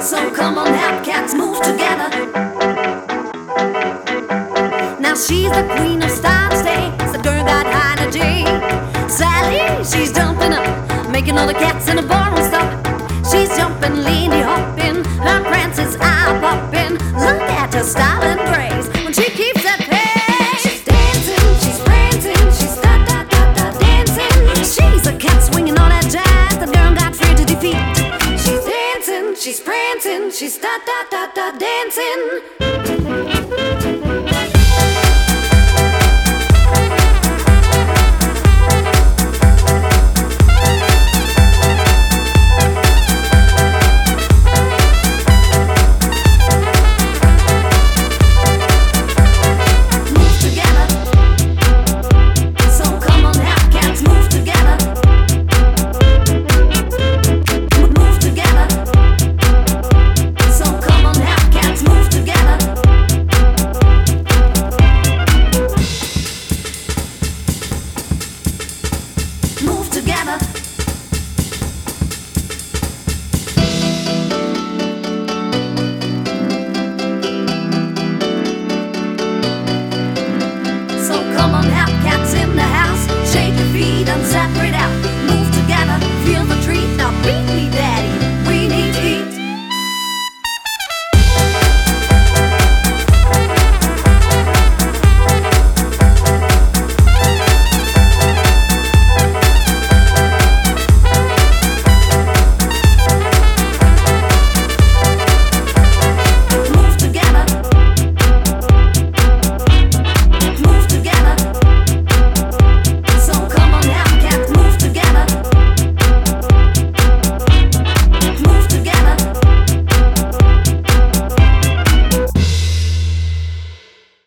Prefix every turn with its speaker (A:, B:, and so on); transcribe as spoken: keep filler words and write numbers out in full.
A: So come on now, cats, move together. Now she's the queen of style today. The girl got high energy. Sally, she's jumping up, making all the cats in the ballroom stop. She's jumping, leaning, hopping, her prance is eye-popping. Look at her style and grace when she keeps that pace. She's dancing, she's prancing, she's da-da-da-da dancing. She's a cat swinging all that jazz the girl got free to defeat. She's dancing, she's prancing, she's da-da-da-da dancing.